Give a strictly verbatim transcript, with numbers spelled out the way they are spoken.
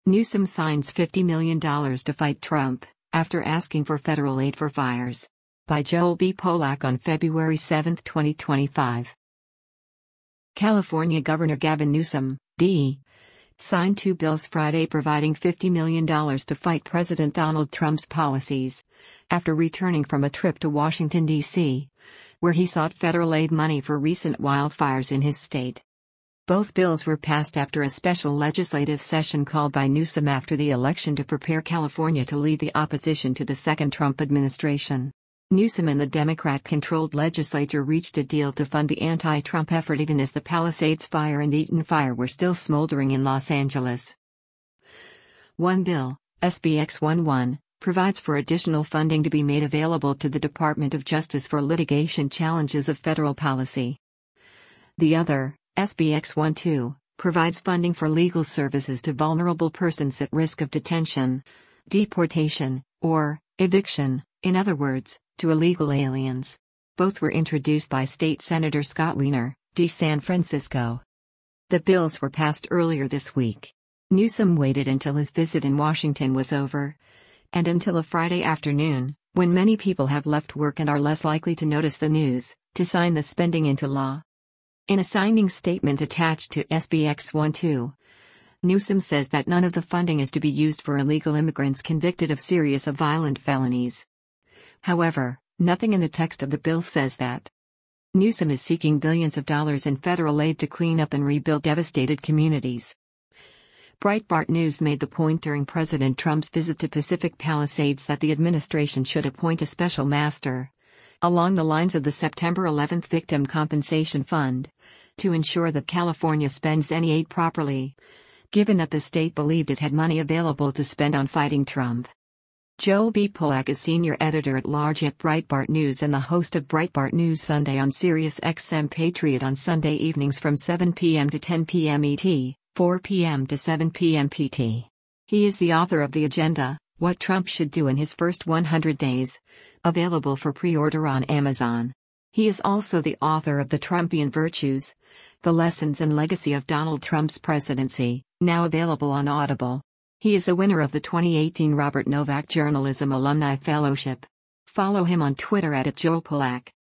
Newsom signs fifty million dollars to fight Trump, after asking for federal aid for fires. By Joel B. Polak on February seventh, twenty twenty-five. California Governor Gavin Newsom, D. signed two bills Friday providing fifty million dollars to fight President Donald Trump's policies, after returning from a trip to Washington, D C, where he sought federal aid money for recent wildfires in his state. Both bills were passed after a special legislative session called by Newsom after the election to prepare California to lead the opposition to the second Trump administration. Newsom and the Democrat-controlled legislature reached a deal to fund the anti-Trump effort even as the Palisades Fire and Eaton Fire were still smoldering in Los Angeles. One bill, S B X eleven, provides for additional funding to be made available to the Department of Justice for litigation challenges of federal policy. The other, S B X twelve, provides funding for legal services to vulnerable persons at risk of detention, deportation, or eviction, in other words, to illegal aliens. Both were introduced by State Senator Scott Wiener, D. San Francisco. The bills were passed earlier this week. Newsom waited until his visit in Washington was over, and until a Friday afternoon, when many people have left work and are less likely to notice the news, to sign the spending into law. In a signing statement attached to S B X twelve, Newsom says that none of the funding is to be used for illegal immigrants convicted of serious or violent felonies. However, nothing in the text of the bill says that. Newsom is seeking billions of dollars in federal aid to clean up and rebuild devastated communities. Breitbart News made the point during President Trump's visit to Pacific Palisades that the administration should appoint a special master, along the lines of the September eleventh Victim Compensation Fund, to ensure that California spends any aid properly, given that the state believed it had money available to spend on fighting Trump. Joel B. Polak is senior editor-at-large at Breitbart News and the host of Breitbart News Sunday on Sirius X M Patriot on Sunday evenings from seven p m to ten p m E T, four p m to seven p m P T. He is the author of The Agenda, What Trump Should Do in His First one hundred days, available for pre-order on Amazon. He is also the author of The Trumpian Virtues, The Lessons and Legacy of Donald Trump's Presidency, now available on Audible. He is a winner of the twenty eighteen Robert Novak Journalism Alumni Fellowship. Follow him on Twitter at Joel Polak.